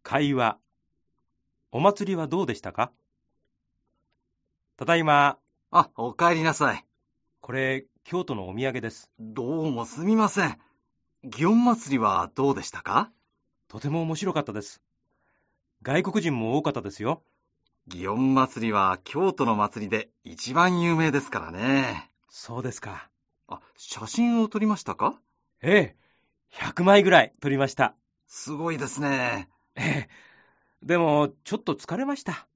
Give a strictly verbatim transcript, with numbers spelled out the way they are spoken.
会話。お祭りはどうでしたか？ただいま。 あ、お帰りなさい。 これ、京都のお土産です。 どうもすみません。祇園祭はどうでしたか？ とても面白かったです。外国人も多かったですよ。 祇園祭は京都の祭りで一番有名ですからね。 そうですか。 あ、写真を撮りましたか？ ええ、ひゃくまいぐらい撮りました。 すごいですね。 ええ、でもちょっと疲れました。